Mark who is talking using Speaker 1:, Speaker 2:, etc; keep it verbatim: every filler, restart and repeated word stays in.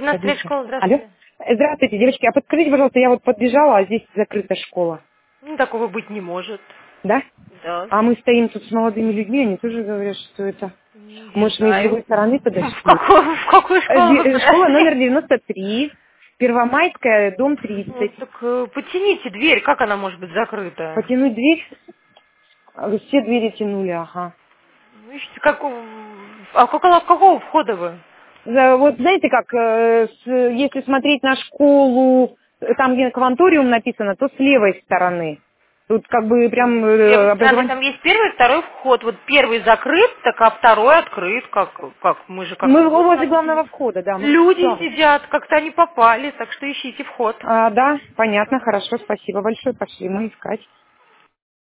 Speaker 1: двенадцатая
Speaker 2: Подождите.
Speaker 1: школа,
Speaker 2: Алло.
Speaker 1: здравствуйте.
Speaker 2: Э, Здравствуйте, девочки. А подскажите, пожалуйста, я вот подбежала, а здесь закрыта школа.
Speaker 1: Ну, такого быть не может.
Speaker 2: Да?
Speaker 1: Да.
Speaker 2: А мы стоим тут с молодыми людьми, они тоже говорят, что это...
Speaker 1: Не
Speaker 2: Может, мы с
Speaker 1: знаю.
Speaker 2: другой стороны
Speaker 1: В
Speaker 2: подошли?
Speaker 1: какую, в какую
Speaker 2: Э,
Speaker 1: школу вы
Speaker 2: де- э, Школа номер
Speaker 1: подошли?
Speaker 2: девяносто три, Первомайская, дом
Speaker 1: Ну,
Speaker 2: тридцать.
Speaker 1: так э, потяните дверь, как она может быть закрыта?
Speaker 2: Потянуть дверь? А, вы все двери тянули, ага.
Speaker 1: Ну, ищите, какого... А какого, какого входа вы?
Speaker 2: Да, вот знаете как, э, с- если смотреть на школу, э, там где кванториум написано, то с левой стороны. Тут как бы прям
Speaker 1: С левой
Speaker 2: э,
Speaker 1: стороны
Speaker 2: образование...
Speaker 1: там есть первый, второй вход. Вот первый закрыт, так а второй открыт. Как, как мы же как
Speaker 2: Мы
Speaker 1: вот
Speaker 2: возле
Speaker 1: находимся.
Speaker 2: главного входа, да, мы
Speaker 1: Люди
Speaker 2: справа.
Speaker 1: сидят, как-то они попали, так что ищите вход.
Speaker 2: А, да, понятно, хорошо, спасибо большое, пошли мы искать.